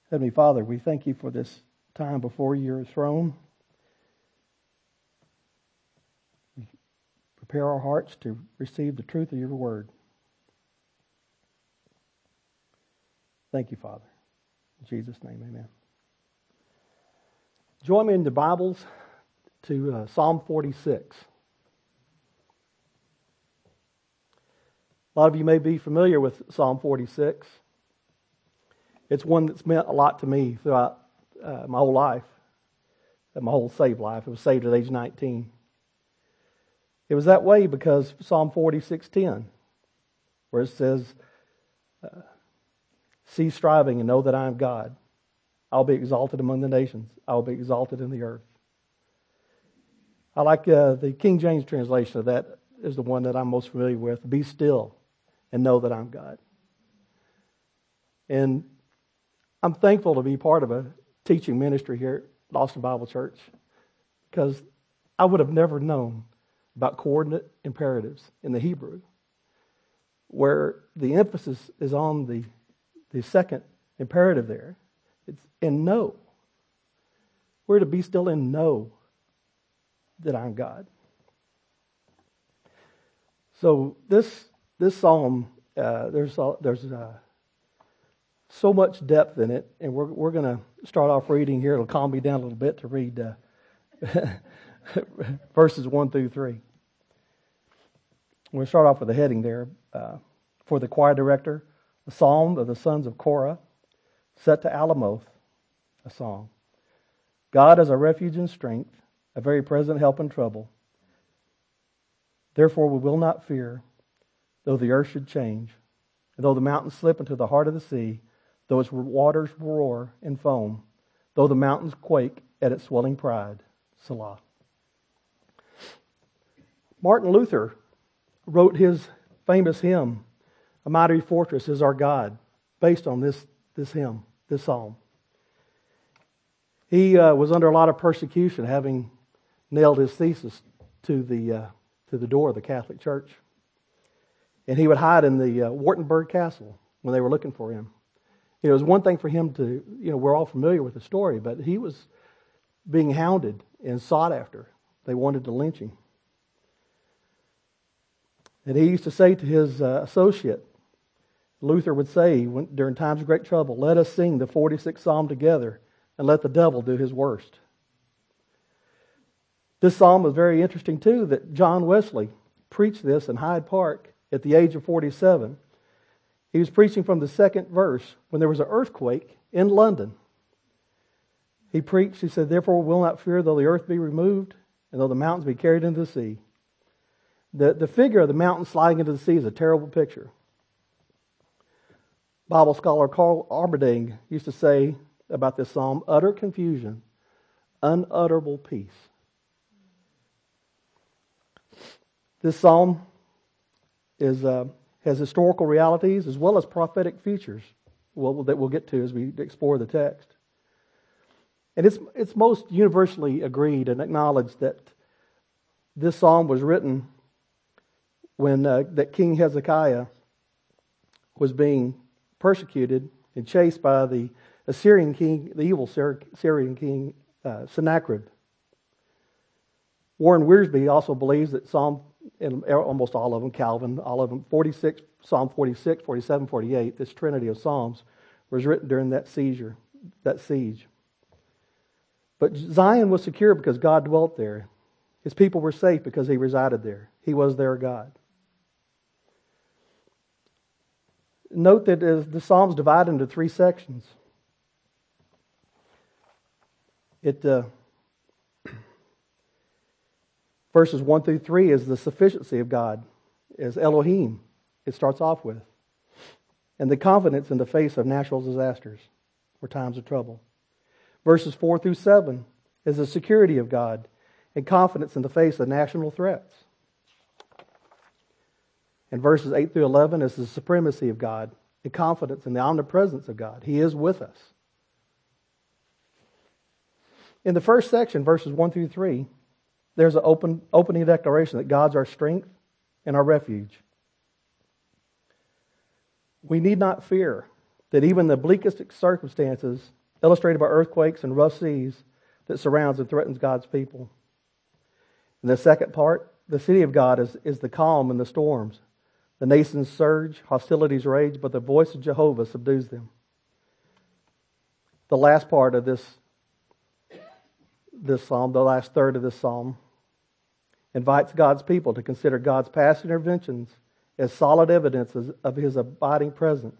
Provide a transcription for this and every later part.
Heavenly Father, we thank you for this time before your throne. We prepare our hearts to receive the truth of your word. Thank you, Father. In Jesus' name, amen. Join me in the Bibles to Psalm 46. A lot of you may be familiar with Psalm 46. It's one that's meant a lot to me throughout my whole life, my whole saved life. I was saved at age 19. It was that way because Psalm 46:10, where it says, cease striving and know that I am God. I'll be exalted among the nations. I will be exalted in the earth. I like the King James translation of that is the one that I'm most familiar with. Be still and know that I'm God. And I'm thankful to be part of a teaching ministry here at Austin Bible Church because I would have never known about coordinate imperatives in the Hebrew, where the emphasis is on the second imperative there. It's in know. We're to be still and know that I'm God. So this psalm, there's so much depth in it, and we're going to start off reading here. It'll calm me down a little bit to read verses 1 through 3. We'll start off with a heading there. For the choir director, a psalm of the sons of Korah, set to Alamoth, a song. God is our refuge and strength, a very present help in trouble. Therefore we will not fear, though the earth should change, and though the mountains slip into the heart of the sea, though its waters roar and foam, though the mountains quake at its swelling pride. Selah. Martin Luther wrote his famous hymn, A Mighty Fortress is Our God, based on this hymn, this psalm. He was under a lot of persecution, having nailed his thesis to the door of the Catholic Church. And he would hide in the Wartburg Castle when they were looking for him. It was one thing for him to, we're all familiar with the story, but he was being hounded and sought after. They wanted to lynch him. And he used to say to his associate, Luther would say during times of great trouble, let us sing the 46th Psalm together and let the devil do his worst. This psalm was very interesting too, that John Wesley preached this in Hyde Park at the age of 47. He was preaching from the second verse when there was an earthquake in London. He preached, he said, therefore we will not fear though the earth be removed and though the mountains be carried into the sea. The figure of the mountain sliding into the sea is a terrible picture. Bible scholar Carl Arberding used to say about this psalm, utter confusion, unutterable peace. This psalm has historical realities as well as prophetic features that we'll get to as we explore the text. And it's most universally agreed and acknowledged that this psalm was written when that King Hezekiah was being persecuted and chased by the Assyrian king, the evil Syrian king Sennacherib. Warren Wiersbe also believes that Psalm, and almost all of them, Calvin, all of them, 46, Psalm 46, 47, 48, this trinity of Psalms was written during that siege. But Zion was secure because God dwelt there. His people were safe because He resided there. He was their God. Note that the Psalms divide into three sections. Verses 1 through 3 is the sufficiency of God, as Elohim, it starts off with. And the confidence in the face of natural disasters or times of trouble. Verses 4 through 7 is the security of God and confidence in the face of national threats. And verses 8 through 11 is the supremacy of God and confidence in the omnipresence of God. He is with us. In the first section, verses 1 through 3, there's an opening declaration that God's our strength and our refuge. We need not fear that even the bleakest circumstances, illustrated by earthquakes and rough seas, that surrounds and threatens God's people. And the second part, the city of God is the calm in the storms. The nations surge, hostilities rage, but the voice of Jehovah subdues them. The last part of this psalm, the last third of this psalm, invites God's people to consider God's past interventions as solid evidence of His abiding presence.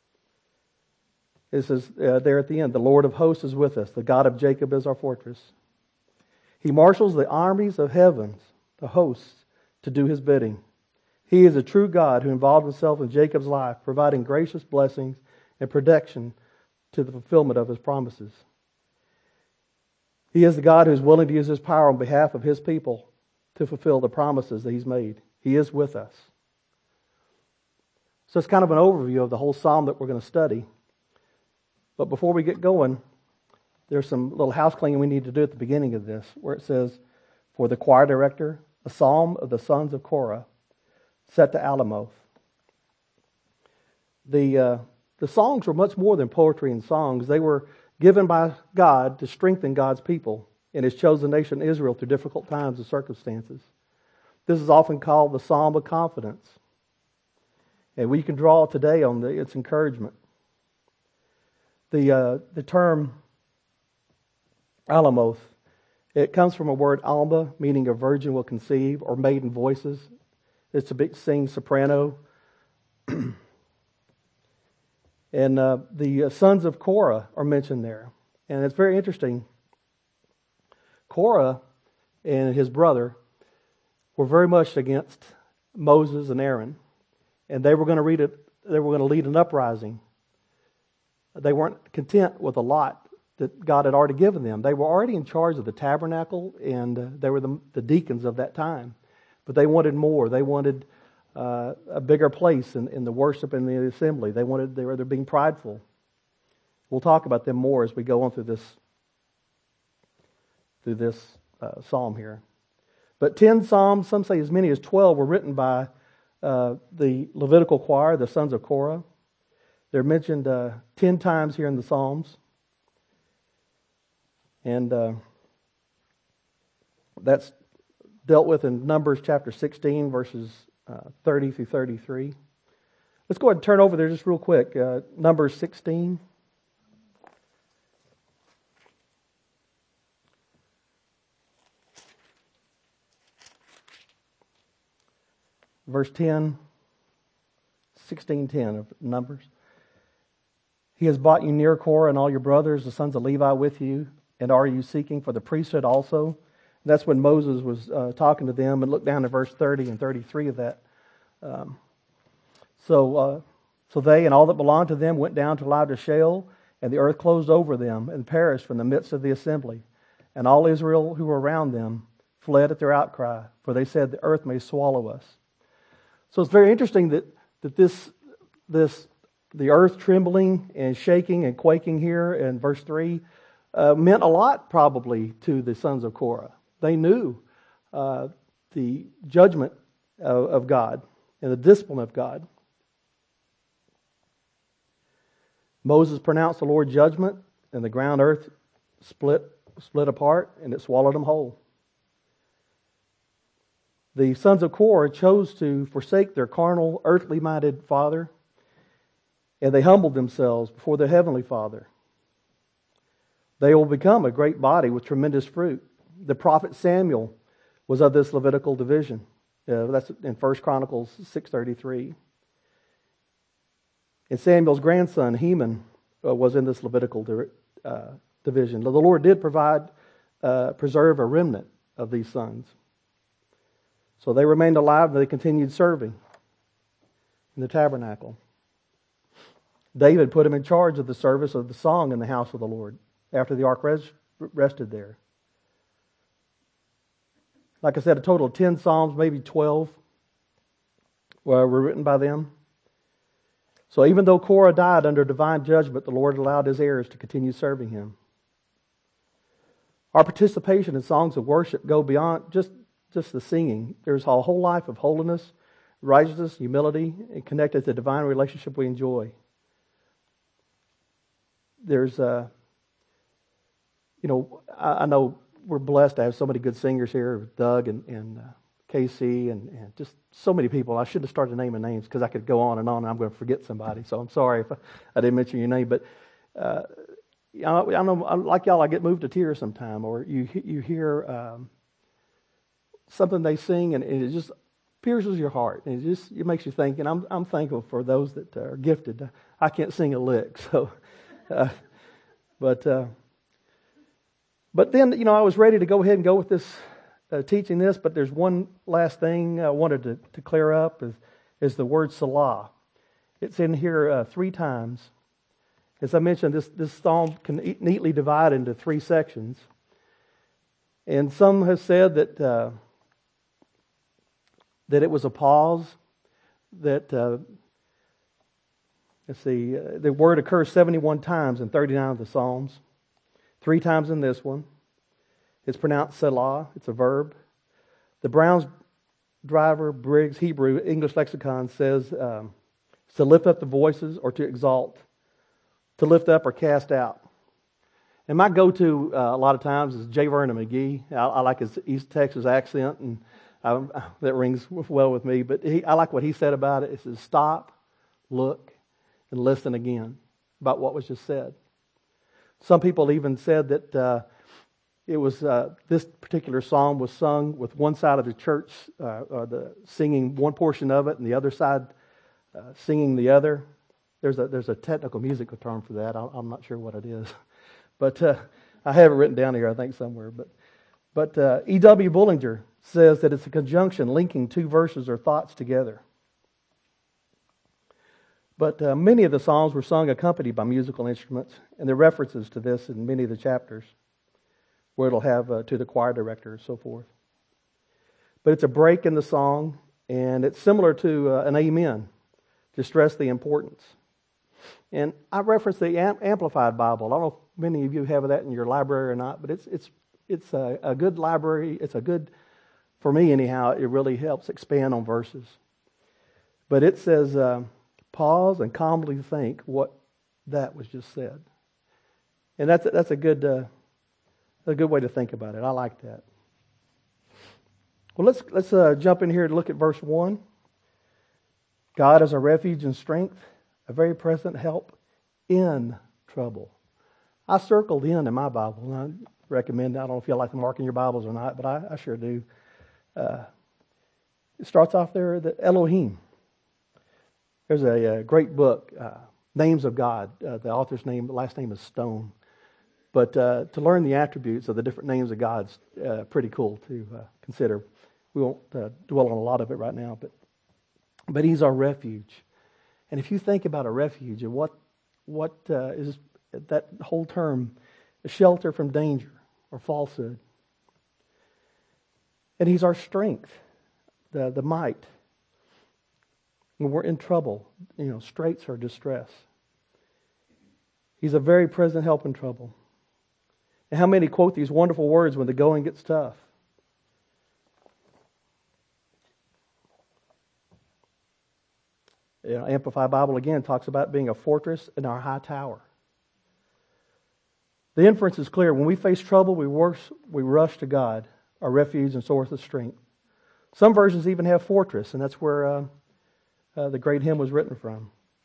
It says there at the end, the Lord of hosts is with us. The God of Jacob is our fortress. He marshals the armies of heavens, the hosts, to do His bidding. He is a true God who involved Himself in Jacob's life, providing gracious blessings and protection to the fulfillment of His promises. He is the God who is willing to use His power on behalf of His people to fulfill the promises that He's made. He is with us. So it's kind of an overview of the whole psalm that we're going to study. But before we get going, there's some little house cleaning we need to do at the beginning of this, where it says, for the choir director, a psalm of the sons of Korah, set to Alamoth. The songs were much more than poetry and songs. They were given by God to strengthen God's people in His chosen nation Israel through difficult times and circumstances. This is often called the Psalm of Confidence. And we can draw today on its encouragement. The term Alamoth, it comes from a word alma, meaning a virgin will conceive, or maiden voices. It's to sing soprano. And the sons of Korah are mentioned there. And it's very interesting. Korah and his brother were very much against Moses and Aaron. And they were going to lead an uprising. They weren't content with a lot that God had already given them. They were already in charge of the tabernacle, and they were the deacons of that time. But they wanted more. They wanted a bigger place in the worship and the assembly. They were being prideful. We'll talk about them more as we go on through this psalm here. But 10 psalms, some say as many as 12, were written by the Levitical choir, the sons of Korah. They're mentioned 10 times here in the Psalms. And that's dealt with in Numbers chapter 16, verses 30 through 33. Let's go ahead and turn over there just real quick. Numbers 16. Verse 10, 16:10 of Numbers. He has brought you near, Korah, and all your brothers, the sons of Levi, with you. And are you seeking for the priesthood also? And that's when Moses was talking to them. And look down at verse 30 and 33 of that. So they and all that belonged to them went down to lie to Sheol, and the earth closed over them and perished from the midst of the assembly. And all Israel who were around them fled at their outcry, for they said, the earth may swallow us. So it's very interesting that the earth trembling and shaking and quaking here in verse 3 meant a lot probably to the sons of Korah. They knew the judgment of God and the discipline of God. Moses pronounced the Lord's judgment, and the ground earth split apart, and it swallowed them whole. The sons of Korah chose to forsake their carnal, earthly-minded father, and they humbled themselves before their heavenly Father. They will become a great body with tremendous fruit. The prophet Samuel was of this Levitical division. That's in 1 Chronicles 6:33. And Samuel's grandson, Heman, was in this Levitical division. The Lord did preserve a remnant of these sons. So they remained alive and they continued serving in the tabernacle. David put him in charge of the service of the song in the house of the Lord after the ark rested there. Like I said, a total of 10 psalms, maybe 12, were written by them. So even though Korah died under divine judgment, the Lord allowed his heirs to continue serving Him. Our participation in songs of worship go beyond just the singing. There's a whole life of holiness, righteousness, humility, and connected to the divine relationship we enjoy. there's I know we're blessed to have so many good singers here, Doug and Casey and just so many people. I should have started naming names because I could go on, and I'm going to forget somebody. So I'm sorry if I didn't mention your name. But I know, like y'all, I get moved to tears sometime, or you hear something they sing, and it just pierces your heart, and it makes you think. And I'm thankful for those that are gifted. I can't sing a lick, so but then I was ready to go ahead and go with this. Teaching this, but there's one last thing I wanted to clear up is the word Salah. It's in here 3 times. As I mentioned, this psalm can neatly divide into 3 sections. And some have said that it was a pause, that the word occurs 71 times in 39 of the Psalms, 3 times in this one. It's pronounced Selah. It's a verb. The Brown's Driver Briggs Hebrew English lexicon says to lift up the voices or to exalt, to lift up or cast out. And my go-to a lot of times is J. Vernon McGee. I like his East Texas accent, and that rings well with me. But I like what he said about it. It says, stop, look, and listen again about what was just said. Some people even said that it was this particular psalm was sung with one side of the church singing one portion of it, and the other side singing the other. There's a technical musical term for that. I'm not sure what it is, but I have it written down here, I think, somewhere. But E.W. Bullinger says that it's a conjunction linking 2 verses or thoughts together. But many of the psalms were sung accompanied by musical instruments, and there are references to this in many of the chapters, where it'll have to the choir director and so forth. But it's a break in the song, and it's similar to an amen to stress the importance. And I referenced the Amplified Bible. I don't know if many of you have that in your library or not, but it's a good library. It's a good, for me anyhow, it really helps expand on verses. But it says, pause and calmly think what that was just said. And that's a good way to think about it. I like that. Well, let's jump in here and look at verse 1. God is a refuge and strength, a very present help in trouble. I circled in my Bible, and I recommend, I don't know if you like to mark in your Bibles or not, but I sure do. It starts off there, the Elohim. There's a great book, Names of God. The author's name, the last name is Stone. But to learn the attributes of the different names of God is pretty cool to consider. We won't dwell on a lot of it right now, but He's our refuge. And if you think about a refuge and what is that whole term, a shelter from danger or falsehood. And He's our strength, the might. When we're in trouble, straits or distress. He's a very present help in trouble. And how many quote these wonderful words when the going gets tough? Amplified Bible again talks about being a fortress in our high tower. The inference is clear. When we face trouble, we rush to God, our refuge and source of strength. Some versions even have fortress, and that's where the great hymn was written from.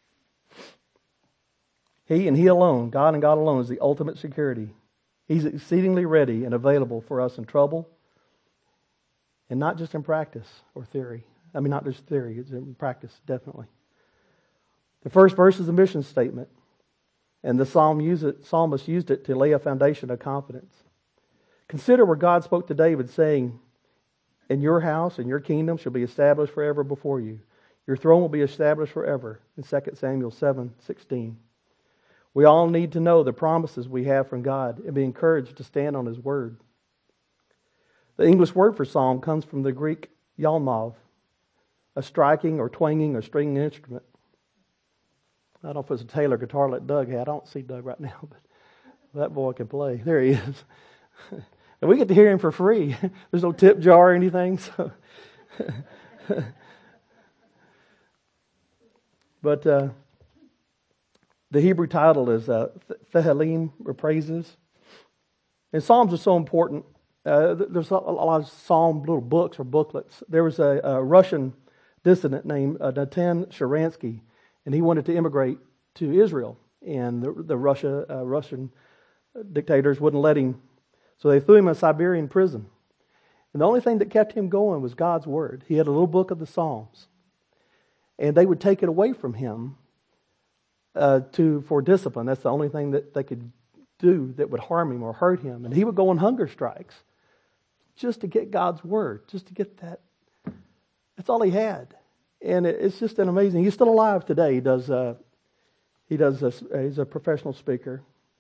He and He alone, God and God alone, is the ultimate security. He's exceedingly ready and available for us in trouble, and not just in practice or theory. I mean, not just theory, it's in practice, definitely. The first verse is a mission statement, and the psalmist used it to lay a foundation of confidence. Consider where God spoke to David, saying, "And your house and your kingdom shall be established forever before you. Your throne will be established forever," in 2 Samuel 7:16. We all need to know the promises we have from God and be encouraged to stand on His Word. The English word for psalm comes from the Greek yalmov, a striking or twanging or stringing instrument. I don't know if it's a Taylor guitar like Doug had. I don't see Doug right now, but that boy can play. There he is. And we get to hear him for free. There's no tip jar or anything. So. But The Hebrew title is Tehillim, or praises. And Psalms are so important. There's a lot of Psalm little books or booklets. There was a Russian dissident named Natan Sharansky, and he wanted to immigrate to Israel. And the Russian dictators wouldn't let him. So they threw him in a Siberian prison. And the only thing that kept him going was God's Word. He had a little book of the Psalms. And they would take it away from him for discipline. That's the only thing that they could do that would harm him or hurt him. And he would go on hunger strikes just to get God's Word, just to get that. That's all he had. And it's just an amazing. He's still alive today. He's a professional speaker.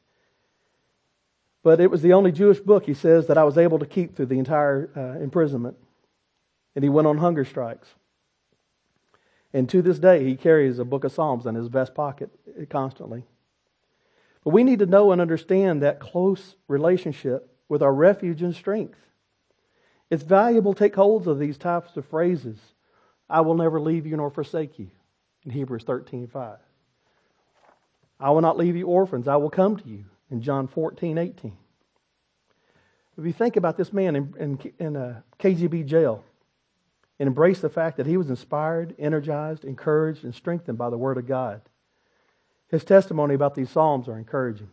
But it was the only Jewish book, he says, that I was able to keep through the entire imprisonment. And he went on hunger strikes. And to this day, he carries a book of Psalms in his vest pocket constantly. But we need to know and understand that close relationship with our refuge and strength. It's valuable to take hold of these types of phrases. I will never leave you nor forsake you, in Hebrews 13:5. I will not leave you orphans, I will come to you, in John 14:18. If you think about this man in a KGB jail, and embrace the fact that he was inspired, energized, encouraged, and strengthened by the Word of God. His testimony about these Psalms are encouraging.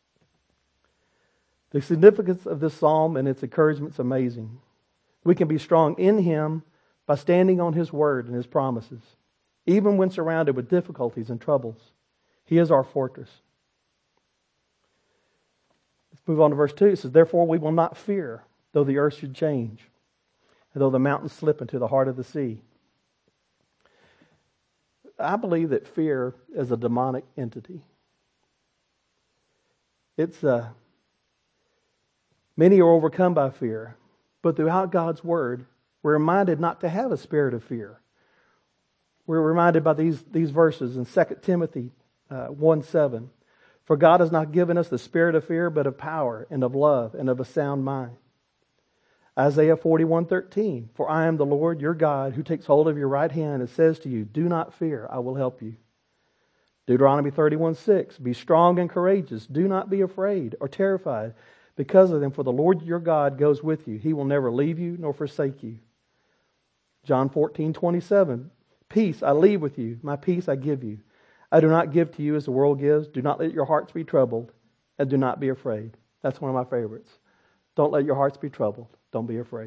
The significance of this Psalm and its encouragement is amazing. We can be strong in Him by standing on His Word and His promises, even when surrounded with difficulties and troubles. He is our fortress. Let's move on to verse 2. It says, therefore we will not fear, though the earth should change, and though the mountains slip into the heart of the sea. I believe that fear is a demonic entity. Many are overcome by fear, but throughout God's Word, we're reminded not to have a spirit of fear. We're reminded by these verses in 2 Timothy 1:7. For God has not given us the spirit of fear, but of power and of love and of a sound mind. Isaiah 41:13. For I am the Lord your God, who takes hold of your right hand and says to you, do not fear, I will help you. Deuteronomy 31:6. Be strong and courageous. Do not be afraid or terrified because of them, for the Lord your God goes with you. He will never leave you nor forsake you. John 14:27. Peace I leave with you, my peace I give you. I do not give to you as the world gives. Do not let your hearts be troubled, and do not be afraid. That's one of my favorites. Don't let your hearts be troubled. Don't be afraid.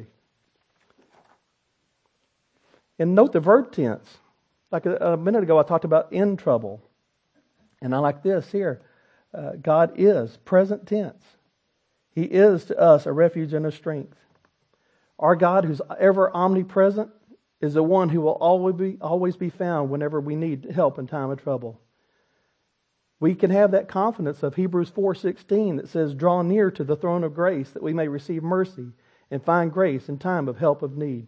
And note the verb tense. Like a minute ago, I talked about in trouble. And I like this here. God is, present tense. He is to us a refuge and a strength. Our God, who's ever omnipresent, is the one who will always be found whenever we need help in time of trouble. We can have that confidence of Hebrews 4:16 that says, draw near to the throne of grace that we may receive mercy and find grace in time of help of need.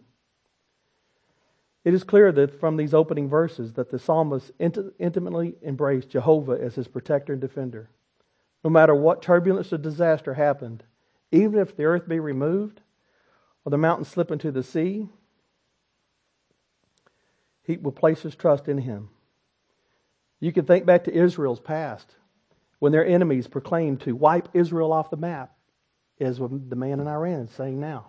It is clear that from these opening verses that the psalmist intimately embraced Jehovah as his protector and defender. No matter what turbulence or disaster happened, even if the earth be removed or the mountains slip into the sea, he will place his trust in Him. You can think back to Israel's past when their enemies proclaimed to wipe Israel off the map, as the man in Iran is saying now.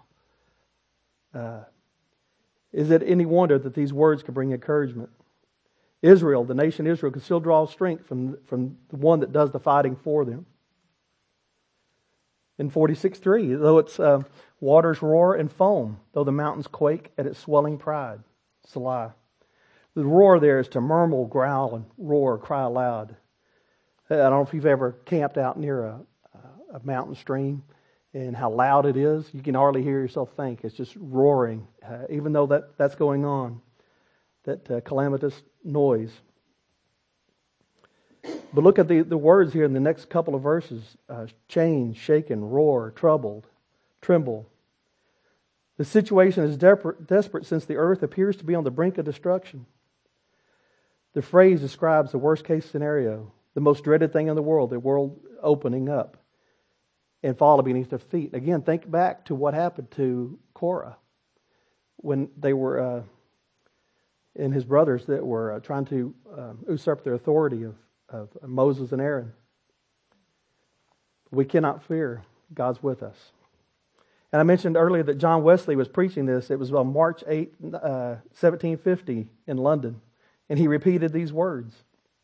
Is it any wonder that these words can bring encouragement? Israel, the nation Israel, can still draw strength from the one that does the fighting for them. In 46:3, though its waters roar and foam, though the mountains quake at its swelling pride. Selah. The roar there is to murmur, growl, and roar, cry aloud. I don't know if you've ever camped out near a mountain stream and how loud it is. You can hardly hear yourself think. It's just roaring, even though that's going on, that calamitous noise. But look at the words here in the next couple of verses. Change, shaken, roar, troubled, tremble. The situation is desperate since the earth appears to be on the brink of destruction. The phrase describes the worst case scenario, the most dreaded thing in the world opening up and falling beneath their feet. Again, think back to what happened to Korah when they were, and his brothers that were trying to usurp their authority of Moses and Aaron. We cannot fear. God's with us. And I mentioned earlier that John Wesley was preaching this. It was on March 8, 1750 in London. And he repeated these words.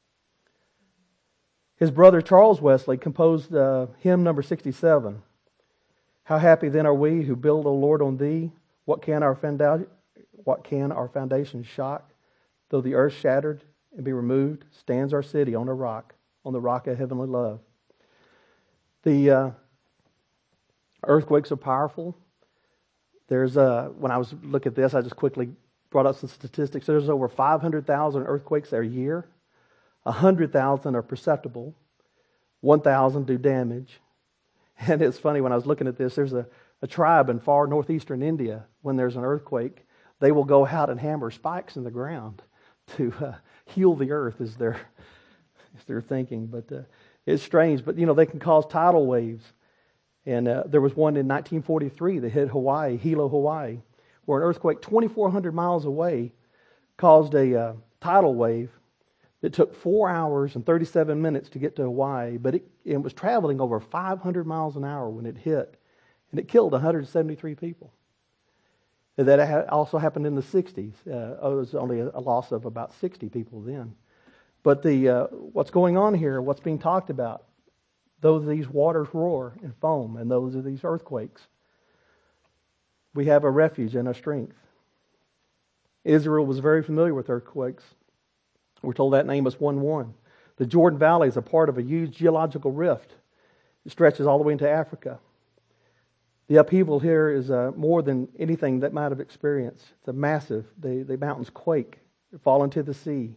His brother Charles Wesley composed hymn number 67. How happy then are we who build, O Lord, on Thee. What can our foundation shock? Though the earth shattered and be removed, stands our city on the rock of heavenly love. The earthquakes are powerful. There's when I was looking at this, I just quickly brought up some statistics. There's over 500,000 earthquakes a year. 100,000 are perceptible. 1,000 do damage. And it's funny, when I was looking at this, there's a tribe in far northeastern India, when there's an earthquake, they will go out and hammer spikes in the ground to heal the earth, is their thinking. But it's strange. But, they can cause tidal waves. And there was one in 1943 that hit Hawaii, Hilo, Hawaii, where an earthquake 2,400 miles away caused a tidal wave that took 4 hours and 37 minutes to get to Hawaii, but it was traveling over 500 miles an hour when it hit, and it killed 173 people. And that also happened in the 60s. It was only a loss of about 60 people then. But what's going on here, what's being talked about, though these waters roar and foam, and those are these earthquakes, we have a refuge and a strength. Israel was very familiar with earthquakes. We're told that in Amos 1:1. The Jordan Valley is a part of a huge geological rift. It stretches all the way into Africa. The upheaval here is more than anything that might have experienced. It's a massive. The mountains quake, fall into the sea.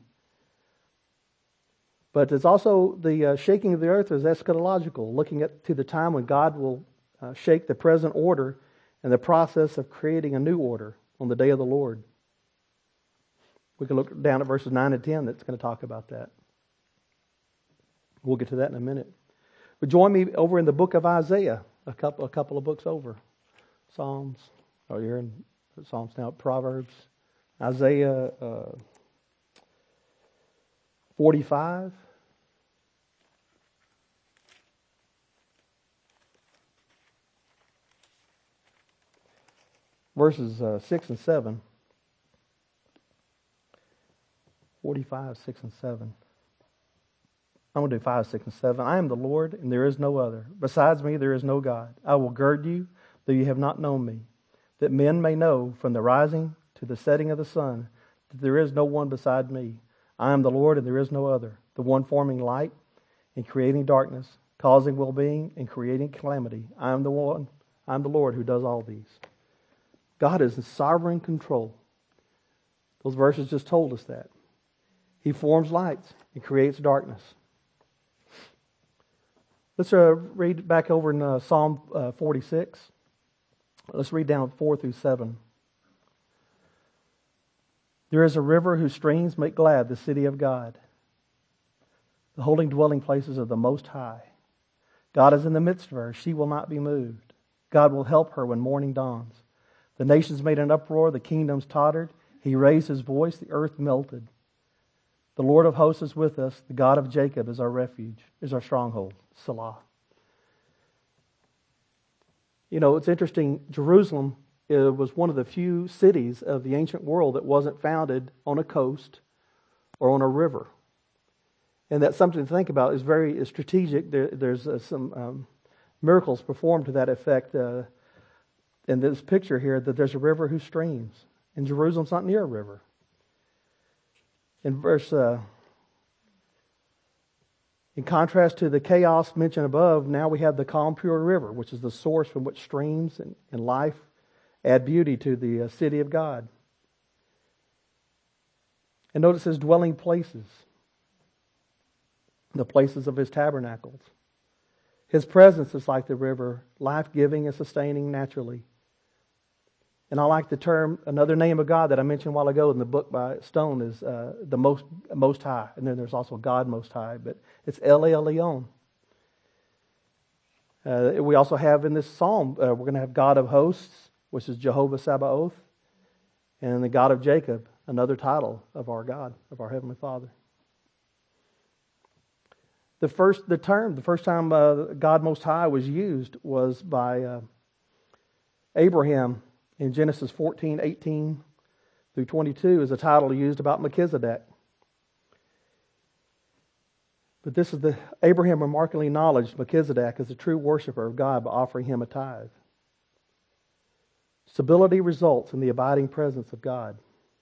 But it's also the shaking of the earth is eschatological, looking to the time when God will shake the present order and the process of creating a new order on the day of the Lord. We can look down at verses 9 and 10 that's going to talk about that. We'll get to that in a minute. But join me over in the book of Isaiah, a couple of books over. Psalms. Oh, you're in Psalms now. Proverbs. Isaiah 45. Verses 6 and 7. 45, 6, and 7. I'm going to do 5, 6, and 7. I am the Lord, and there is no other. Besides me, there is no God. I will gird you, though you have not known me, that men may know from the rising to the setting of the sun that there is no one beside me. I am the Lord, and there is no other, the one forming light and creating darkness, causing well-being and creating calamity. I am the Lord who does all these. God is in sovereign control. Those verses just told us that. He forms lights and creates darkness. Let's read back over in Psalm 46. Let's read down 4 through 7. There is a river whose streams make glad the city of God, the holy dwelling places of the Most High. God is in the midst of her. She will not be moved. God will help her when morning dawns. The nations made an uproar. The kingdoms tottered. He raised his voice. The earth melted. The Lord of hosts is with us. The God of Jacob is our refuge, is our stronghold. Selah. It's interesting. Jerusalem was one of the few cities of the ancient world that wasn't founded on a coast or on a river. And that's something to think about. It's very strategic. There's some miracles performed to that effect in this picture here, that there's a river whose streams. And Jerusalem's not near a river. In contrast to the chaos mentioned above, now we have the calm, pure river, which is the source from which streams and life add beauty to the city of God. And notice his dwelling places, the places of his tabernacles. His presence is like the river, life-giving and sustaining naturally. And I like the term, another name of God that I mentioned a while ago in the book by Stone is the Most High. And then there's also God Most High, but it's El Elyon. We also have in this psalm, we're going to have God of Hosts, which is Jehovah Sabaoth, and the God of Jacob, another title of our God, of our Heavenly Father. The first time God Most High was used was by Abraham in Genesis 14:18 through 22 is a title used about Melchizedek. But this is Abraham remarkably acknowledged Melchizedek as a true worshiper of God by offering him a tithe. Stability results in the abiding presence of God.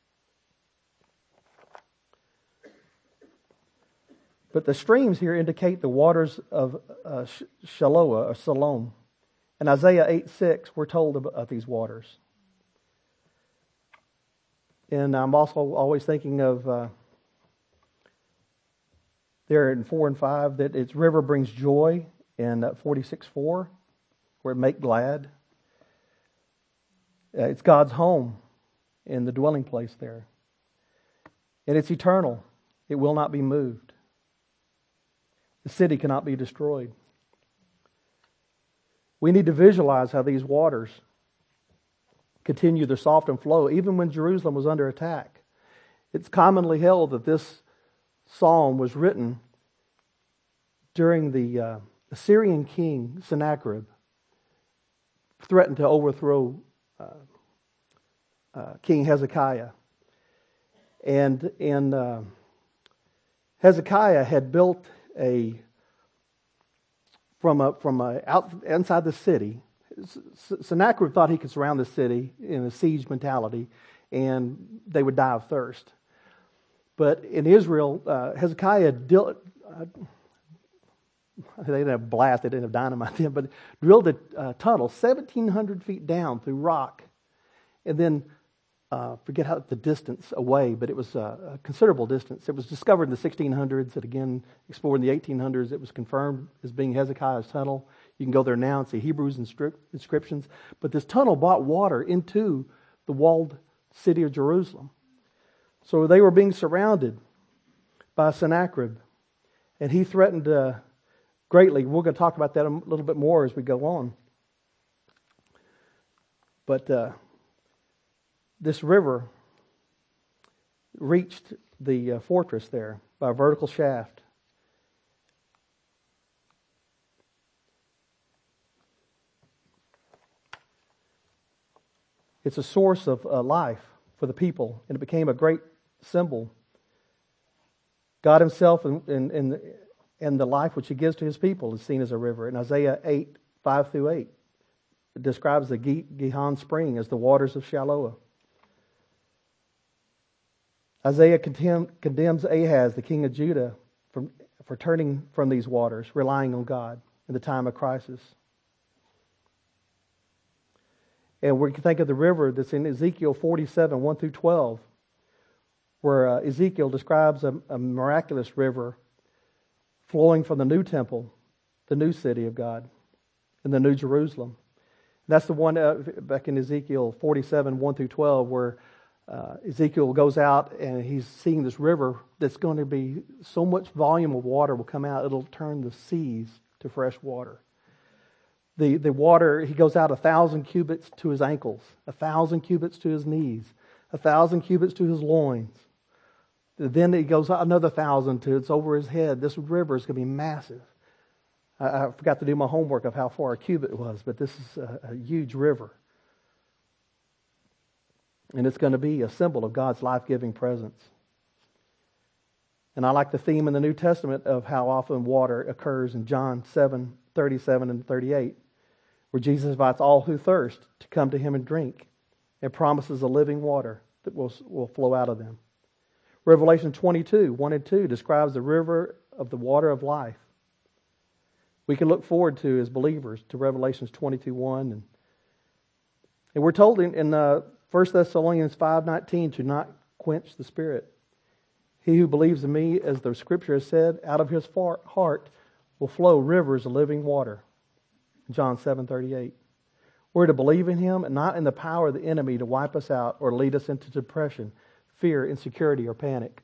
But the streams here indicate the waters of Shiloah or Siloam. In Isaiah 8:6, we're told of these waters. And I'm also always thinking of there in 4 and 5 that its river brings joy, in 46:4, where it make glad. It's God's home in the dwelling place there. And it's eternal. It will not be moved. The city cannot be destroyed. We need to visualize how these waters continue their softened flow, even when Jerusalem was under attack. It's commonly held that this psalm was written during the Assyrian king Sennacherib threatened to overthrow King Hezekiah. And Hezekiah had built inside the city. Sennacherib thought he could surround the city in a siege mentality, and they would die of thirst. But in Israel, Hezekiah they didn't have blast, they didn't have dynamite then, but drilled a tunnel 1,700 feet down through rock, and then forget how the distance away, but it was a considerable distance. It was discovered in the 1600s, and again explored in the 1800s. It was confirmed as being Hezekiah's tunnel. You can go there now and see Hebrews inscriptions. But this tunnel brought water into the walled city of Jerusalem. So they were being surrounded by Sennacherib, and he threatened greatly. We're going to talk about that a little bit more as we go on. But this river reached the fortress there by a vertical shaft. It's a source of life for the people, and it became a great symbol. God Himself and the life which He gives to His people is seen as a river. In Isaiah 8:5-8, it describes the Gihon spring as the waters of Shiloah. Isaiah condemns Ahaz, the king of Judah, for turning from these waters, relying on God in the time of crisis. And we can think of the river that's in Ezekiel 47:1-12, where Ezekiel describes a miraculous river flowing from the new temple, the new city of God, and the new Jerusalem. And that's the one back in Ezekiel 47:1-12, where Ezekiel goes out and he's seeing this river that's going to be so much volume of water will come out, it'll turn the seas to fresh water. The water, he goes out 1,000 cubits to his ankles, 1,000 cubits to his knees, 1,000 cubits to his loins. Then he goes out another 1,000 to it's over his head. This river is going to be massive. I forgot to do my homework of how far a cubit was, but this is a huge river. And it's going to be a symbol of God's life-giving presence. And I like the theme in the New Testament of how often water occurs in John 7:37 and 38, where Jesus invites all who thirst to come to Him and drink, and promises a living water that will flow out of them. Revelation 22:1-2 describes the river of the water of life. We can look forward to, as believers, to Revelations 22:1. And we're told in 1 Thessalonians 5:19 to not quench the Spirit. He who believes in me, as the Scripture has said, out of his heart will flow rivers of living water. John 7:38. We're to believe in Him and not in the power of the enemy to wipe us out or lead us into depression, fear, insecurity, or panic.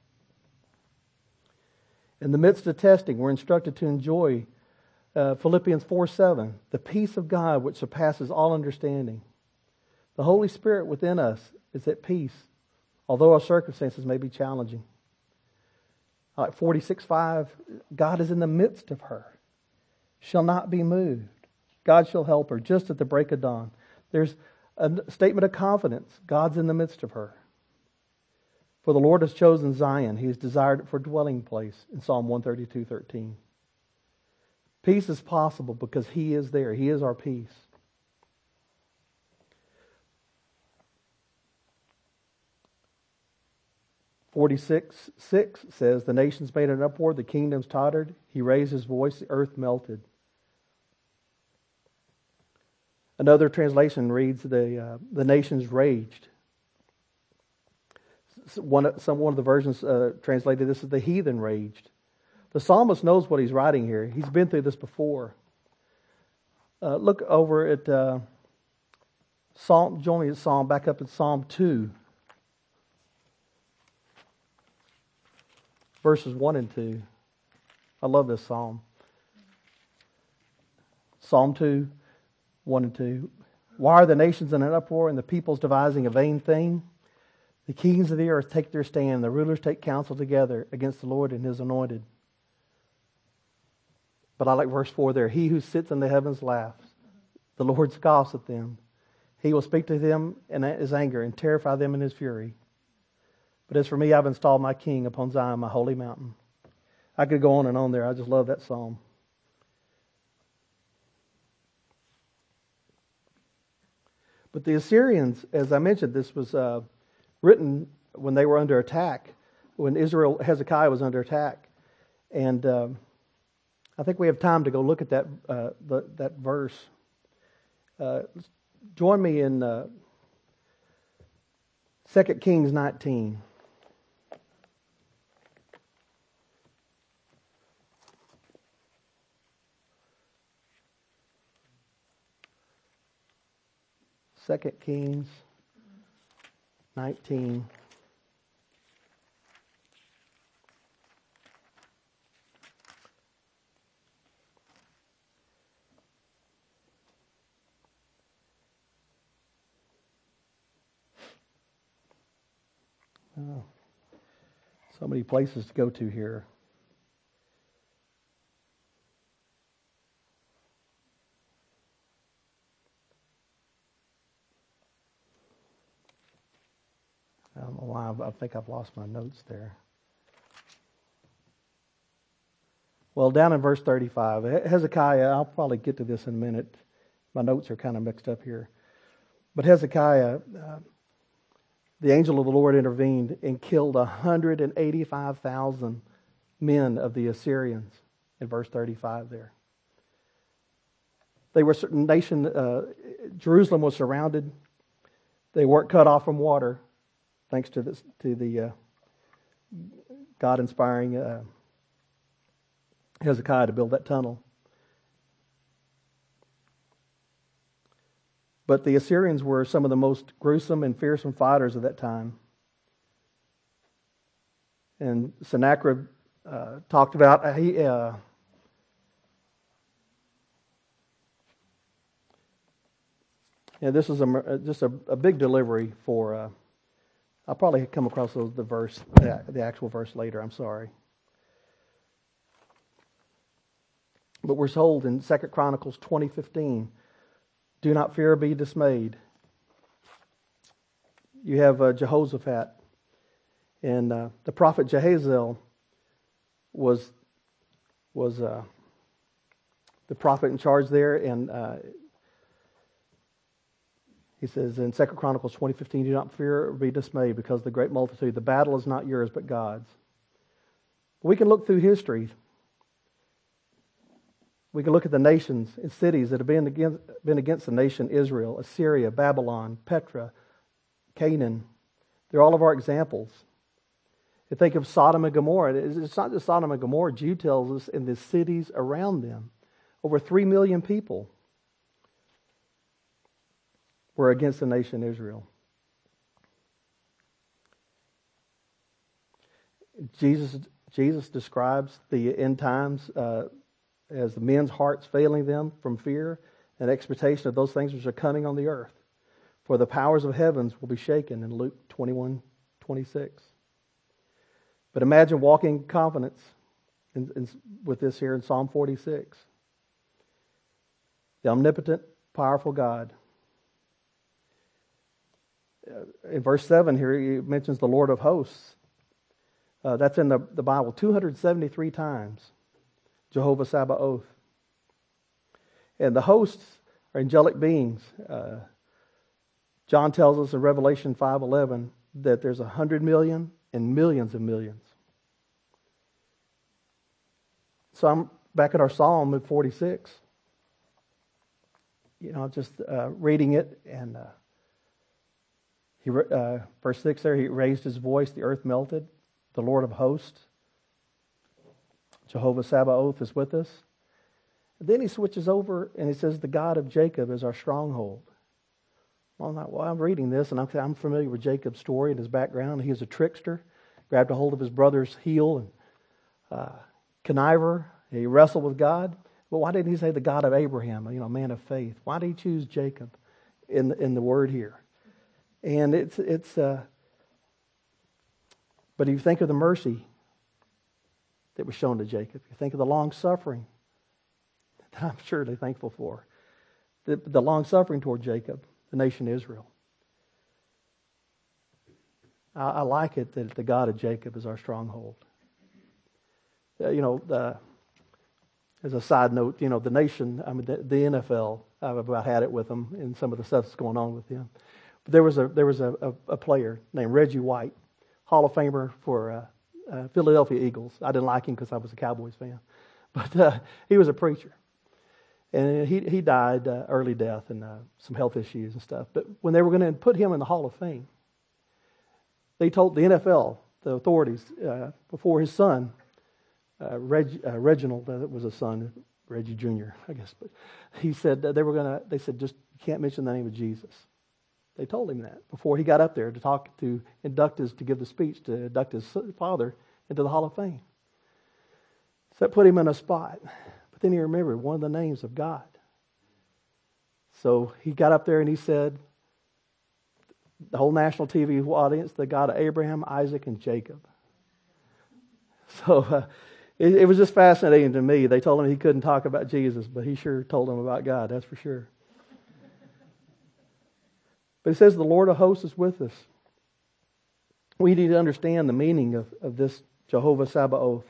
In the midst of testing, we're instructed to enjoy Philippians 4:7, the peace of God which surpasses all understanding. The Holy Spirit within us is at peace, although our circumstances may be challenging. Like 46:5, God is in the midst of her. Shall not be moved. God shall help her just at the break of dawn. There's a statement of confidence. God's in the midst of her. For the Lord has chosen Zion. He has desired it for a dwelling place in Psalm 132:13. Peace is possible because He is there. He is our peace. Forty-six 6 says, the nations made an uproar, the kingdoms tottered. He raised His voice, the earth melted. Another translation reads, the nations raged. One of the versions translated this as the heathen raged. The psalmist knows what he's writing here. He's been through this before. Look over at join me at Psalm, back up at Psalm 2. Verses 1 and 2. I love this psalm. Psalm 2, 1 and 2. Why are the nations in an uproar and the peoples devising a vain thing? The kings of the earth take their stand. The rulers take counsel together against the Lord and His anointed. But I like verse 4 there. He who sits in the heavens laughs. The Lord scoffs at them. He will speak to them in His anger and terrify them in His fury. But as for me, I've installed my king upon Zion, my holy mountain. I could go on and on there. I just love that psalm. But the Assyrians, as I mentioned, this was written when they were under attack, when Hezekiah was under attack. And I think we have time to go look at that verse. Join me in 2 Kings 19. Second Kings 19. Oh, so many places to go to here. I don't know why. I think I've lost my notes there. Well, down in verse 35, Hezekiah, I'll probably get to this in a minute. My notes are kind of mixed up here. But Hezekiah, the angel of the Lord intervened and killed 185,000 men of the Assyrians in verse 35 there. They were Jerusalem was surrounded. They weren't cut off from water, thanks to the God inspiring Hezekiah to build that tunnel. But the Assyrians were some of the most gruesome and fearsome fighters of that time. And Sennacherib talked about this is just a big delivery for. I'll probably come across the actual verse later. I'm sorry. But we're told in 2 Chronicles 20:15, do not fear or be dismayed. You have Jehoshaphat. And the prophet Jehaziel was the prophet in charge there. And he says in 2 Chronicles 20:15, do not fear or be dismayed because of the great multitude. The battle is not yours but God's. We can look through history. We can look at the nations and cities that have been against the nation Israel, Assyria, Babylon, Petra, Canaan. They're all of our examples. You think of Sodom and Gomorrah. It's not just Sodom and Gomorrah. Jude tells us in the cities around them, over 3 million people were against the nation Israel. Jesus describes the end times as the men's hearts failing them from fear and expectation of those things which are coming on the earth. For the powers of heavens will be shaken in Luke 21:26. But imagine walking in confidence with this here in Psalm 46. The omnipotent, powerful God. In verse 7 here, he mentions the Lord of hosts. That's in the Bible 273 times. Jehovah Sabaoth. And the hosts are angelic beings. John tells us in Revelation 5:11 that there's 100 million and millions of millions. So I'm back at our Psalm at 46. Just reading it, and verse 6 there, he raised his voice, the earth melted. The Lord of hosts, Jehovah Sabaoth, is with us. And then he switches over and he says, the God of Jacob is our stronghold. Well, I'm reading this, and I'm familiar with Jacob's story and his background. He was a trickster, grabbed a hold of his brother's heel and conniver. He wrestled with God. But why didn't he say the God of Abraham, man of faith? Why did he choose Jacob in the word here? And but if you think of the mercy that was shown to Jacob, you think of the long suffering that I'm surely thankful for, the long suffering toward Jacob, the nation Israel. I like it that the God of Jacob is our stronghold. As a side note, the nation, the NFL, I've about had it with them and some of the stuff that's going on with them. But there was a player named Reggie White, Hall of Famer for Philadelphia Eagles. I didn't like him because I was a Cowboys fan, but he was a preacher, and he died early death and some health issues and stuff. But when they were going to put him in the Hall of Fame, they told the NFL, the authorities, before his son, Reginald, that was a son, Reggie Jr., I guess, but he said they said just you can't mention the name of Jesus. They told him that before he got up there to give the speech to induct his father into the Hall of Fame. So that put him in a spot. But then he remembered one of the names of God. So he got up there and he said, the whole national TV audience, the God of Abraham, Isaac, and Jacob. So it was just fascinating to me. They told him he couldn't talk about Jesus, but he sure told them about God, that's for sure. But it says the Lord of hosts is with us. We need to understand the meaning of this Jehovah Sabaoth.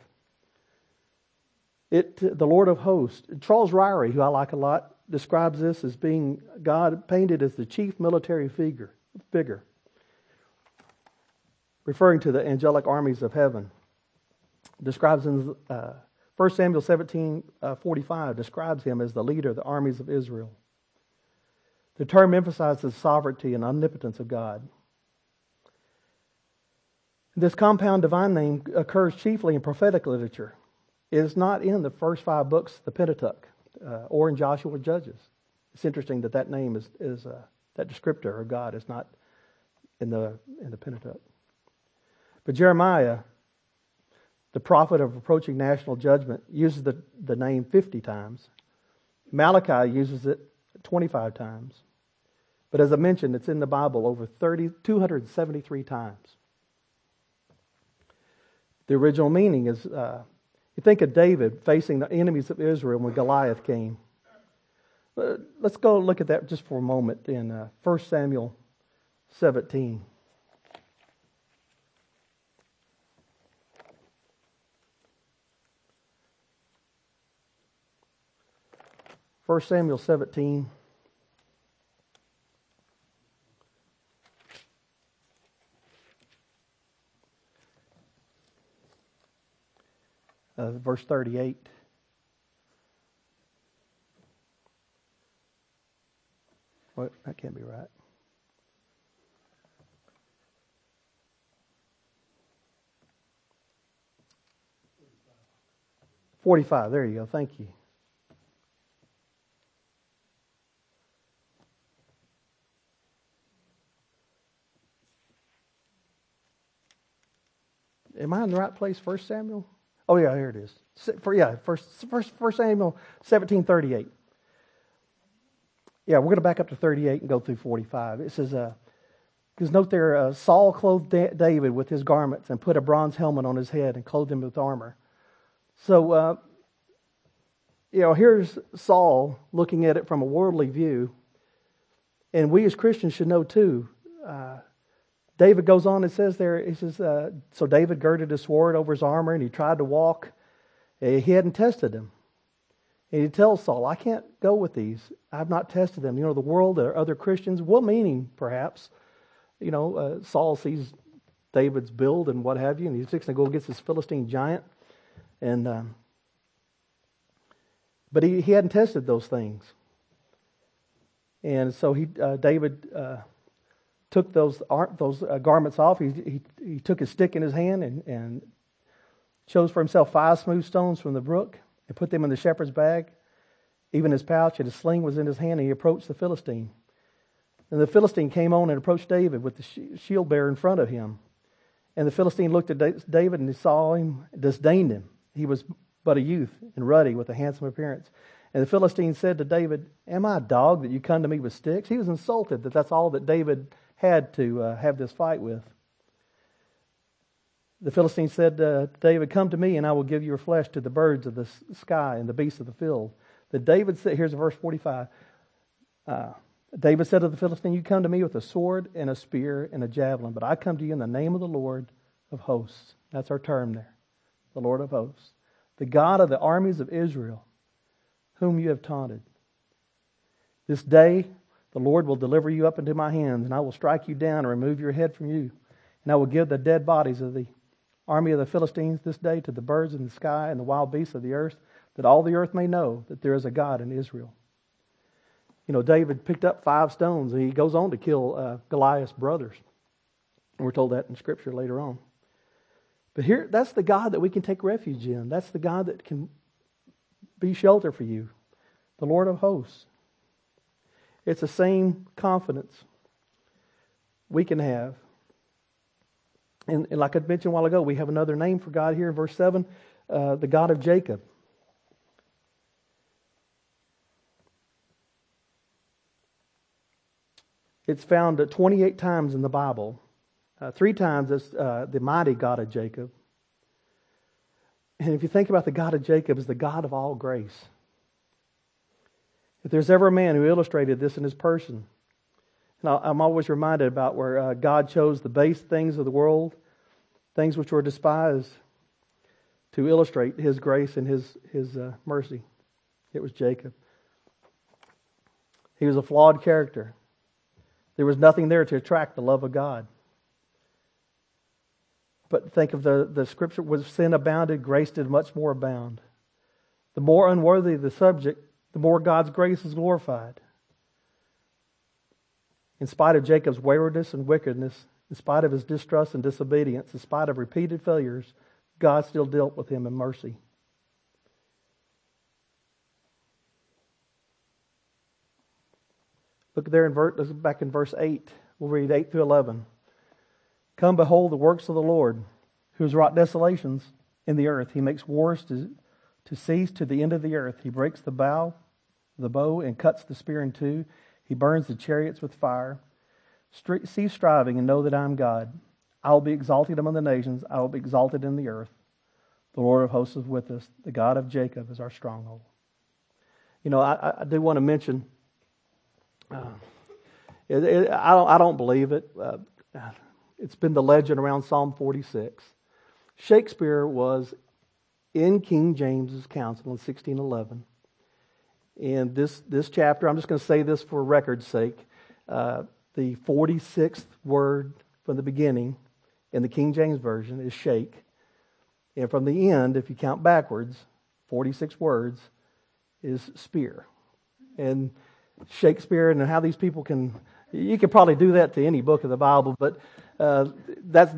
The Lord of hosts. Charles Ryrie, who I like a lot, describes this as being God painted as the chief military figure, referring to the angelic armies of heaven. Describes in 1 Samuel 17:45 describes him as the leader of the armies of Israel. The term emphasizes the sovereignty and omnipotence of God. This compound divine name occurs chiefly in prophetic literature. It is not in the first 5 books of the Pentateuch or in Joshua or Judges. It's interesting that name is that descriptor of God is not in the Pentateuch. But Jeremiah, the prophet of approaching national judgment, uses the name 50 times. Malachi uses it 25 times. But as I mentioned, it's in the Bible over 273 times. The original meaning is, you think of David facing the enemies of Israel when Goliath came. Let's go look at that just for a moment in 1 Samuel 17. 1 Samuel 17. Verse 38. What? That can't be right. $45. There you go. Thank you. Am I in the right place? 1 Samuel? Oh yeah, here it is. First Samuel 17:38. Yeah, we're going to back up to 38 and go through 45. It says, Because note there, Saul clothed David with his garments and put a bronze helmet on his head and clothed him with armor. So, here's Saul looking at it from a worldly view. And we as Christians should know too. David goes on and says there, he says, so David girded his sword over his armor and he tried to walk. He hadn't tested him. And he tells Saul, I can't go with these. I've not tested them. The world or other Christians, what meaning perhaps? Saul sees David's build and what have you, and he's fixing to go against this Philistine giant. But he hadn't tested those things. And so David took those garments off. He took his stick in his hand and chose for himself 5 smooth stones from the brook and put them in the shepherd's bag. Even his pouch and his sling was in his hand, and he approached the Philistine. And the Philistine came on and approached David with the shield bearer in front of him. And the Philistine looked at David and he saw him, disdained him. He was but a youth and ruddy with a handsome appearance. And the Philistine said to David, am I a dog that you come to me with sticks? He was insulted that that's all that David had to have this fight with. The Philistine said to David, come to me and I will give your flesh to the birds of the sky and the beasts of the field. That David said, here's verse 45. David said to the Philistine, you come to me with a sword and a spear and a javelin, but I come to you in the name of the Lord of hosts. That's our term there. The Lord of hosts. The God of the armies of Israel, whom you have taunted. This day the Lord will deliver you up into my hands, and I will strike you down and remove your head from you. And I will give the dead bodies of the army of the Philistines this day to the birds in the sky and the wild beasts of the earth, that all the earth may know that there is a God in Israel. David picked up 5 stones, and he goes on to kill Goliath's brothers. And we're told that in Scripture later on. But here, that's the God that we can take refuge in. That's the God that can be shelter for you. The Lord of hosts. It's the same confidence we can have. And like I mentioned a while ago, we have another name for God here in verse 7, the God of Jacob. It's found 28 times in the Bible. 3 times as the mighty God of Jacob. And if you think about the God of Jacob as the God of all grace. If there's ever a man who illustrated this in his person, and I'm always reminded about where God chose the base things of the world, things which were despised, to illustrate His grace and His mercy. It was Jacob. He was a flawed character. There was nothing there to attract the love of God. But think of the Scripture, with sin abounded, grace did much more abound. The more unworthy the subject, the more God's grace is glorified. In spite of Jacob's waywardness and wickedness, in spite of his distrust and disobedience, in spite of repeated failures, God still dealt with him in mercy. Look there back in verse 8. We'll read 8 through 11. Come, behold the works of the Lord, who has wrought desolations in the earth. He makes wars to cease to the end of the earth. He breaks the bow and cuts the spear in two. He burns the chariots with fire. Cease striving and know that I am God. I will be exalted among the nations. I will be exalted in the earth. The Lord of hosts is with us. The God of Jacob is our stronghold. I do want to mention, I don't believe it. It's been the legend around Psalm 46. Shakespeare was in King James's council in 1611. In this chapter, I'm just going to say this for record's sake, the 46th word from the beginning in the King James Version is shake. And from the end, if you count backwards, 46 words is spear. And Shakespeare and how these people you can probably do that to any book of the Bible, but that's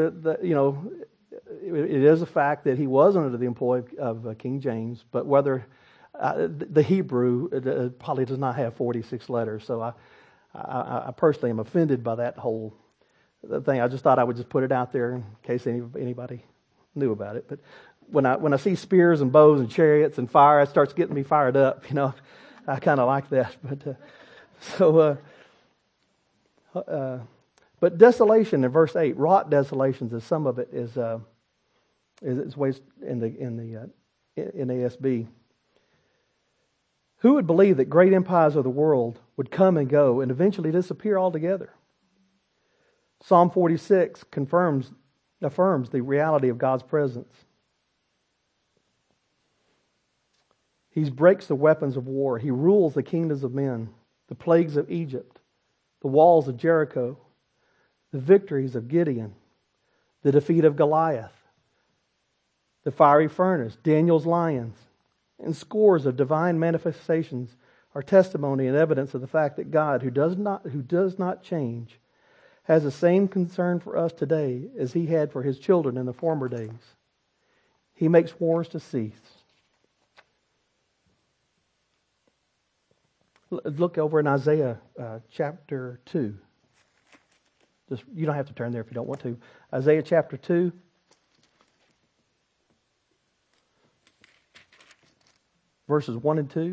it is a fact that he was under the employ of King James, but whether the Hebrew probably does not have 46 letters, so I personally am offended by that whole thing. I just thought I would just put it out there in case anybody knew about it. But when I see spears and bows and chariots and fire, it starts getting me fired up. I kind of like that. But But desolation in verse 8, wrought desolations, as some of it is ways in the NASB. Who would believe that great empires of the world would come and go and eventually disappear altogether? Psalm 46 affirms the reality of God's presence. He breaks the weapons of war. He rules the kingdoms of men, the plagues of Egypt, the walls of Jericho, the victories of Gideon, the defeat of Goliath, the fiery furnace, Daniel's lions, and scores of divine manifestations are testimony and evidence of the fact that God, who does not change, has the same concern for us today as He had for His children in the former days. He makes wars to cease. Look over in Isaiah chapter 2. You don't have to turn there if you don't want to. Isaiah chapter 2. Verses 1 and 2.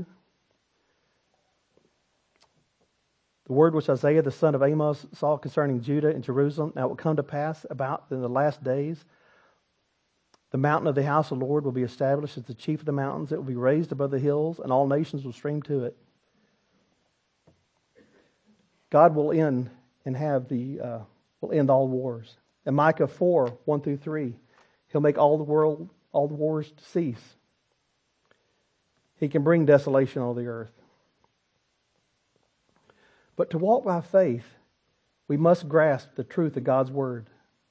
The word which Isaiah the son of Amos saw concerning Judah and Jerusalem. Now it will come to pass about in the last days, the mountain of the house of the Lord will be established as the chief of the mountains. It will be raised above the hills, and all nations will stream to it. God will end all wars. In Micah 4, 1 through 3, He'll make all the wars to cease. He can bring desolation on the earth. But to walk by faith, we must grasp the truth of God's Word.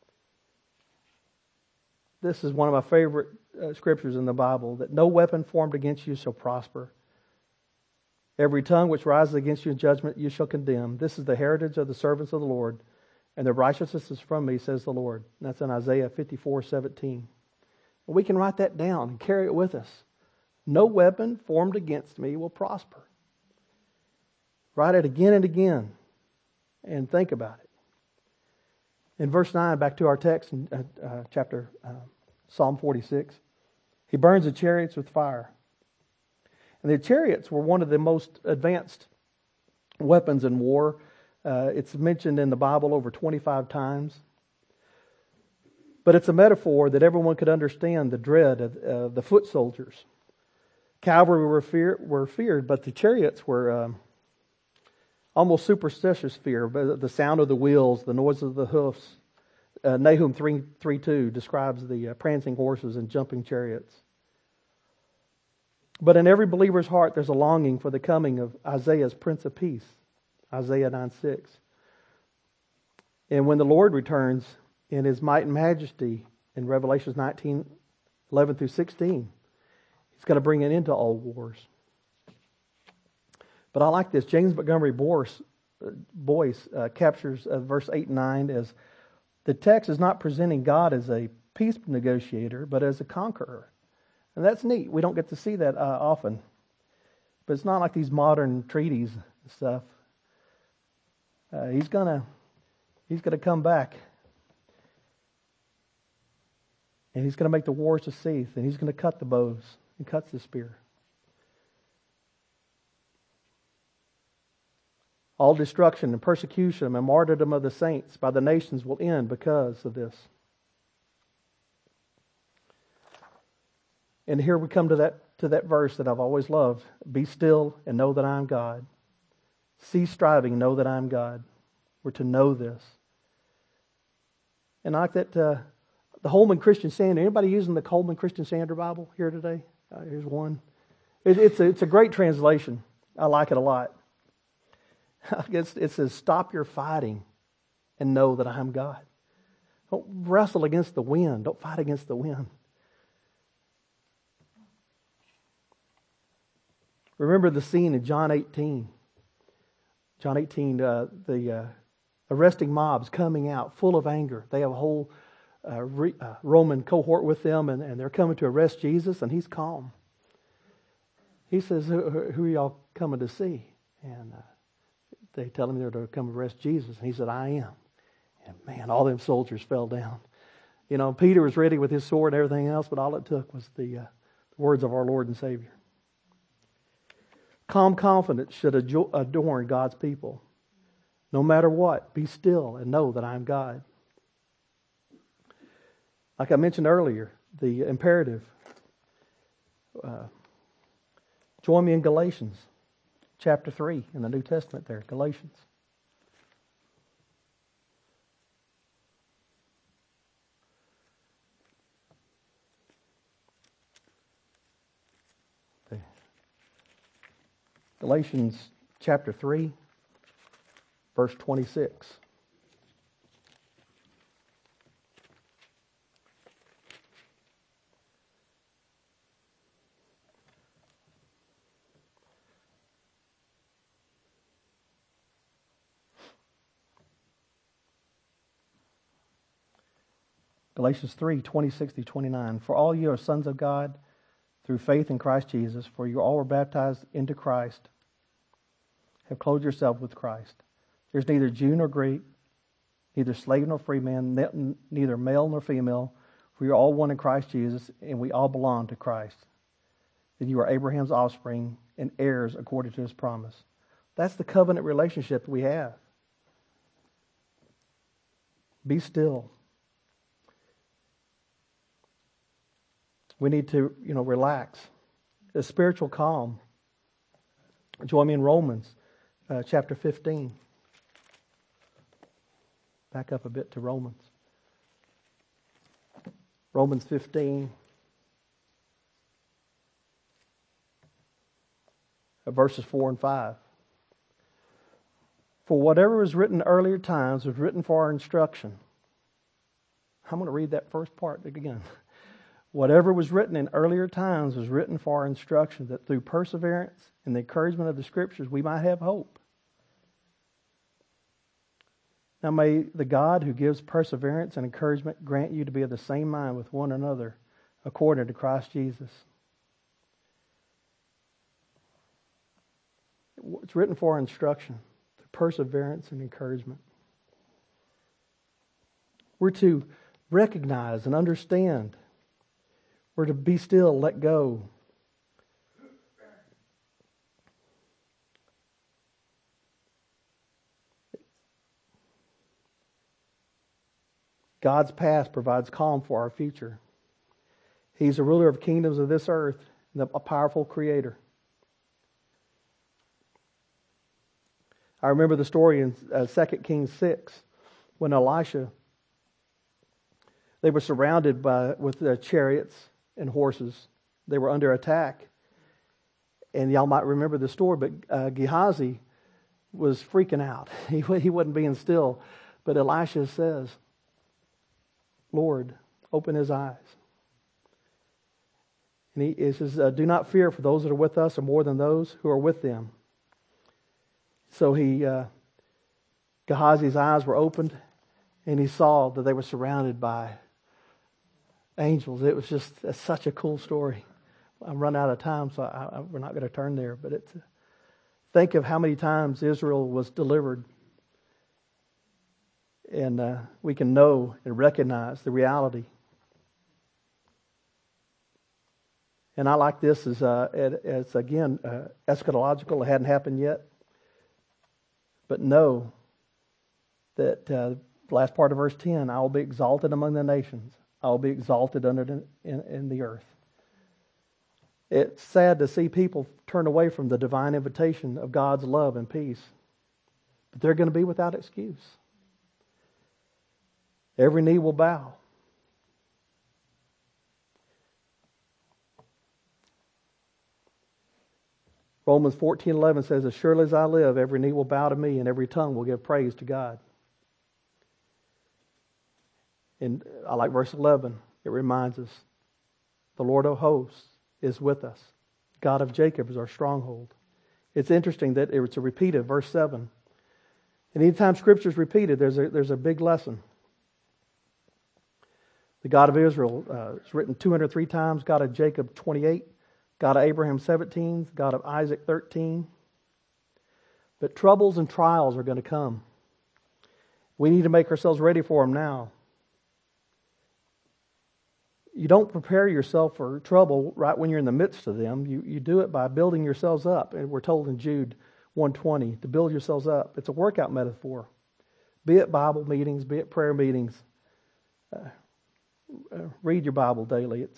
This is one of my favorite scriptures in the Bible, that no weapon formed against you shall prosper. Every tongue which rises against you in judgment you shall condemn. This is the heritage of the servants of the Lord, and their righteousness is from me, says the Lord. And that's in Isaiah 54:17. We can write that down and carry it with us. No weapon formed against me will prosper. Write it again and again and think about it. In verse 9, back to our text in Psalm 46, He burns the chariots with fire. And the chariots were one of the most advanced weapons in war. It's mentioned in the Bible over 25 times. But it's a metaphor that everyone could understand the dread of the foot soldiers. Cavalry were feared, but the chariots were almost superstitious fear. The sound of the wheels, the noise of the hoofs. Nahum 3:2 describes the prancing horses and jumping chariots. But in every believer's heart, there's a longing for the coming of Isaiah's Prince of Peace, Isaiah 9:6. And when the Lord returns in His might and majesty in Revelation 19:11 through 16, He's going to bring an end to all wars. But I like this. James Montgomery Boyce captures verse 8 and 9 as the text is not presenting God as a peace negotiator, but as a conqueror. And that's neat. We don't get to see that often. But it's not like these modern treaties and stuff. He's gonna come back. And He's going to make the wars to cease. And He's going to cut the bows and cuts the spear. All destruction and persecution and martyrdom of the saints by the nations will end because of this. And here we come to that verse that I've always loved. Be still and know that I am God. Cease striving, know that I am God. We're to know this. And like that, the Holman Christian Standard. Anybody using the Holman Christian Standard Bible here today? Here's one. It's a great translation. I like it a lot. It says, stop your fighting and know that I am God. Don't wrestle against the wind. Don't fight against the wind. Remember the scene in John 18. John 18, the arresting mobs coming out full of anger. They have a whole Roman cohort with them, and they're coming to arrest Jesus, and He's calm. He says, who are y'all coming to see? And they tell Him they're to come arrest Jesus, and He said, I am. And man, all them soldiers fell down. You know, Peter was ready with his sword and everything else, but all it took was the words of our Lord and Savior. Calm confidence should adorn God's people. No matter what, be still and know that I am God. Like I mentioned earlier, the imperative. Join me in Galatians chapter 3 in the New Testament there, Galatians. Galatians chapter 3, verse 26. Galatians 3, 26 through 29. For all you are sons of God through faith in Christ Jesus, for you all were baptized into Christ, have clothed yourself with Christ. There's neither Jew nor Greek, neither slave nor free man, neither male nor female, for you're all one in Christ Jesus, and we all belong to Christ. That you are Abraham's offspring and heirs according to his promise. That's the covenant relationship that we have. Be still. We need to, relax. A spiritual calm. Join me in Romans chapter 15. Back up a bit to Romans. Romans 15. Verses 4 and 5. For whatever was written in earlier times was written for our instruction. I'm going to read that first part again. Whatever was written in earlier times was written for our instruction, that through perseverance and the encouragement of the Scriptures we might have hope. Now may the God who gives perseverance and encouragement grant you to be of the same mind with one another according to Christ Jesus. It's written for our instruction, through perseverance and encouragement. We're to recognize and understand. We're to be still, let go. God's past provides calm for our future. He's the ruler of kingdoms of this earth, a powerful creator. I remember the story in 2 Kings 6 when Elisha, they were surrounded with chariots and horses. They were under attack. And y'all might remember the story, but Gehazi was freaking out. He wasn't being still. But Elisha says, Lord, open his eyes. And he says, do not fear, for those that are with us are more than those who are with them. So Gehazi's eyes were opened, and he saw that they were surrounded by angels. It was just such a cool story. I'm running out of time, so we're not going to turn there. But think of how many times Israel was delivered. And we can know and recognize the reality. And I like this as again, eschatological. It hadn't happened yet. But know that the last part of verse 10, I will be exalted among the nations. I will be exalted in the earth. It's sad to see people turn away from the divine invitation of God's love and peace. But they're going to be without excuse. Every knee will bow. Romans 14:11 says, as surely as I live, every knee will bow to me and every tongue will give praise to God. And I like verse 11. It reminds us, the Lord of hosts is with us. God of Jacob is our stronghold. It's interesting that it's a repeated, verse 7. And anytime Scripture is repeated, there's a big lesson. The God of Israel is written 203 times, God of Jacob 28, God of Abraham 17, God of Isaac 13. But troubles and trials are going to come. We need to make ourselves ready for them now. You don't prepare yourself for trouble right when you're in the midst of them. You do it by building yourselves up. And we're told in Jude, 1:20, to build yourselves up. It's a workout metaphor. Be it Bible meetings, be it prayer meetings. Read your Bible daily. It's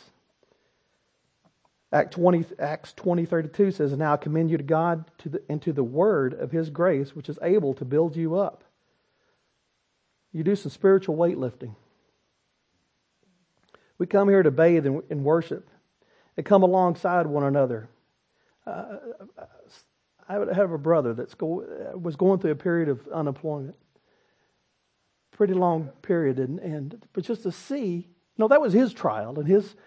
Acts 20:32 says, "And now I commend you to God and to the word of His grace, which is able to build you up." You do some spiritual weightlifting. We come here to bathe in worship and come alongside one another. I have a brother that was going through a period of unemployment, pretty long period, but just to see, that was his trial and his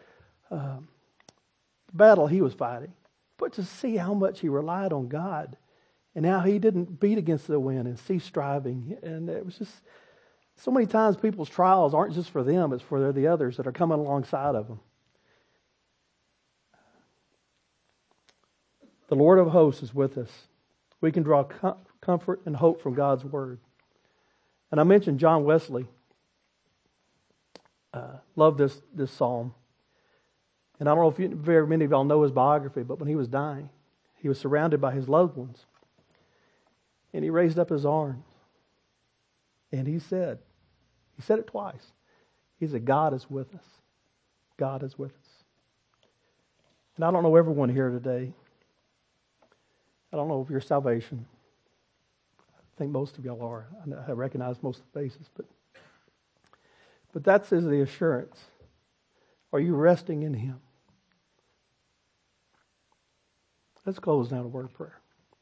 battle he was fighting. But to see how much he relied on God and how he didn't beat against the wind and cease striving, and it was just so many times people's trials aren't just for them; it's for the others that are coming alongside of them. The Lord of hosts is with us. We can draw comfort and hope from God's word. And I mentioned John Wesley. Love this psalm. And I don't know if very many of y'all know his biography, but when he was dying, he was surrounded by his loved ones. And he raised up his arms. And he said it twice. He said, "God is with us. God is with us." And I don't know everyone here today. I don't know if your salvation. I think most of y'all are. I recognize most of the faces, but that's the assurance. Are you resting in Him? Let's close now to a word of prayer.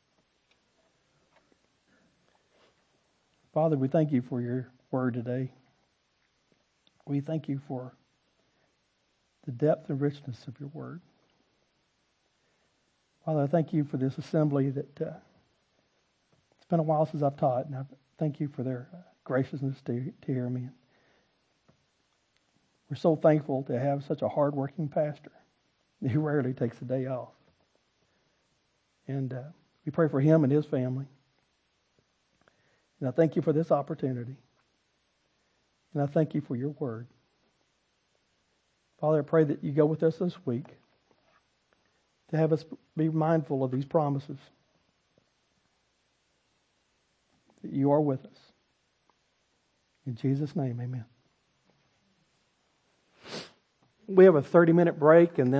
Father, we thank you for your word today. We thank you for the depth and richness of your word. Father, I thank you for this assembly that it's been a while since I've taught, and I thank you for their graciousness to hear me. We're so thankful to have such a hard-working pastor. He rarely takes a day off. And we pray for him and his family. And I thank you for this opportunity. And I thank you for your word. Father, I pray that you go with us this week to have us be mindful of these promises. That you are with us. In Jesus' name, amen. We have a 30-minute break, and then